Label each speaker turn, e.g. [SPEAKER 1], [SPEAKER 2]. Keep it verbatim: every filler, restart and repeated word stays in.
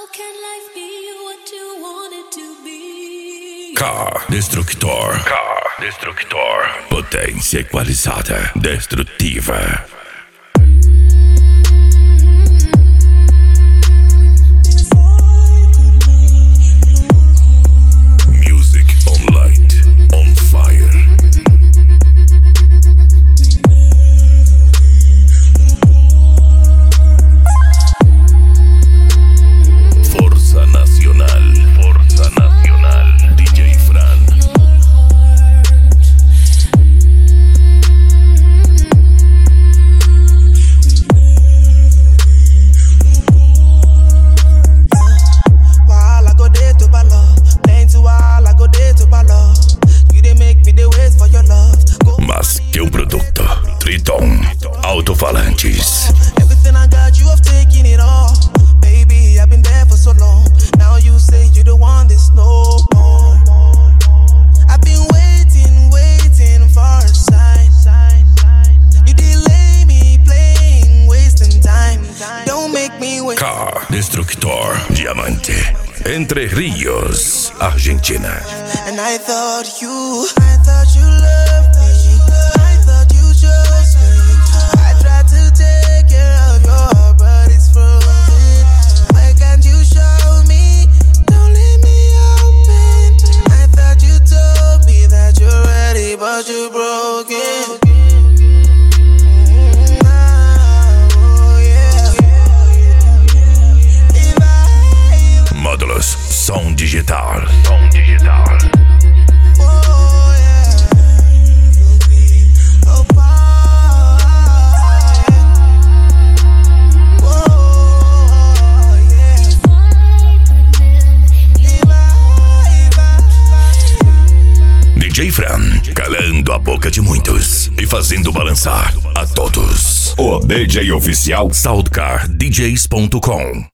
[SPEAKER 1] can life be what you want it to be?
[SPEAKER 2] Car Destructor. Car Destructor. Potência equalizada. Destrutiva. Alto-falantes.
[SPEAKER 3] Everything I got, you have taken it all. Baby, I've been there for so long. Now you say you don't want this no more. I've been waiting, waiting for a sign. You delay me playing, wasting time. Don't make me wait.
[SPEAKER 2] Car Destructor. Diamante. Entre Rios, Argentina.
[SPEAKER 3] And I thought you, I thought you loved me. I thought you chose me. I tried to take care of your heart, but it's frozen. Why can't you show me? Don't leave me open. I thought you told me that you're ready, but you're broken.
[SPEAKER 2] Módulos Som Digital. Som Digital. D J Fran, calando a boca de muitos e fazendo balançar a todos. O D J oficial Soundcar D Js ponto com.